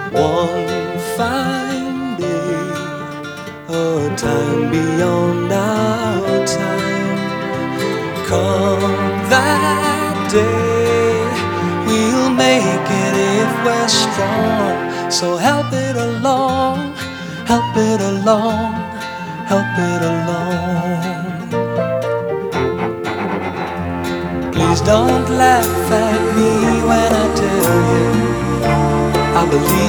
One fine day, a time beyond our time, come that day, we'll make it if we're strong. So help it along, help it along, help it along. Please don't laugh at me when I tell you I believe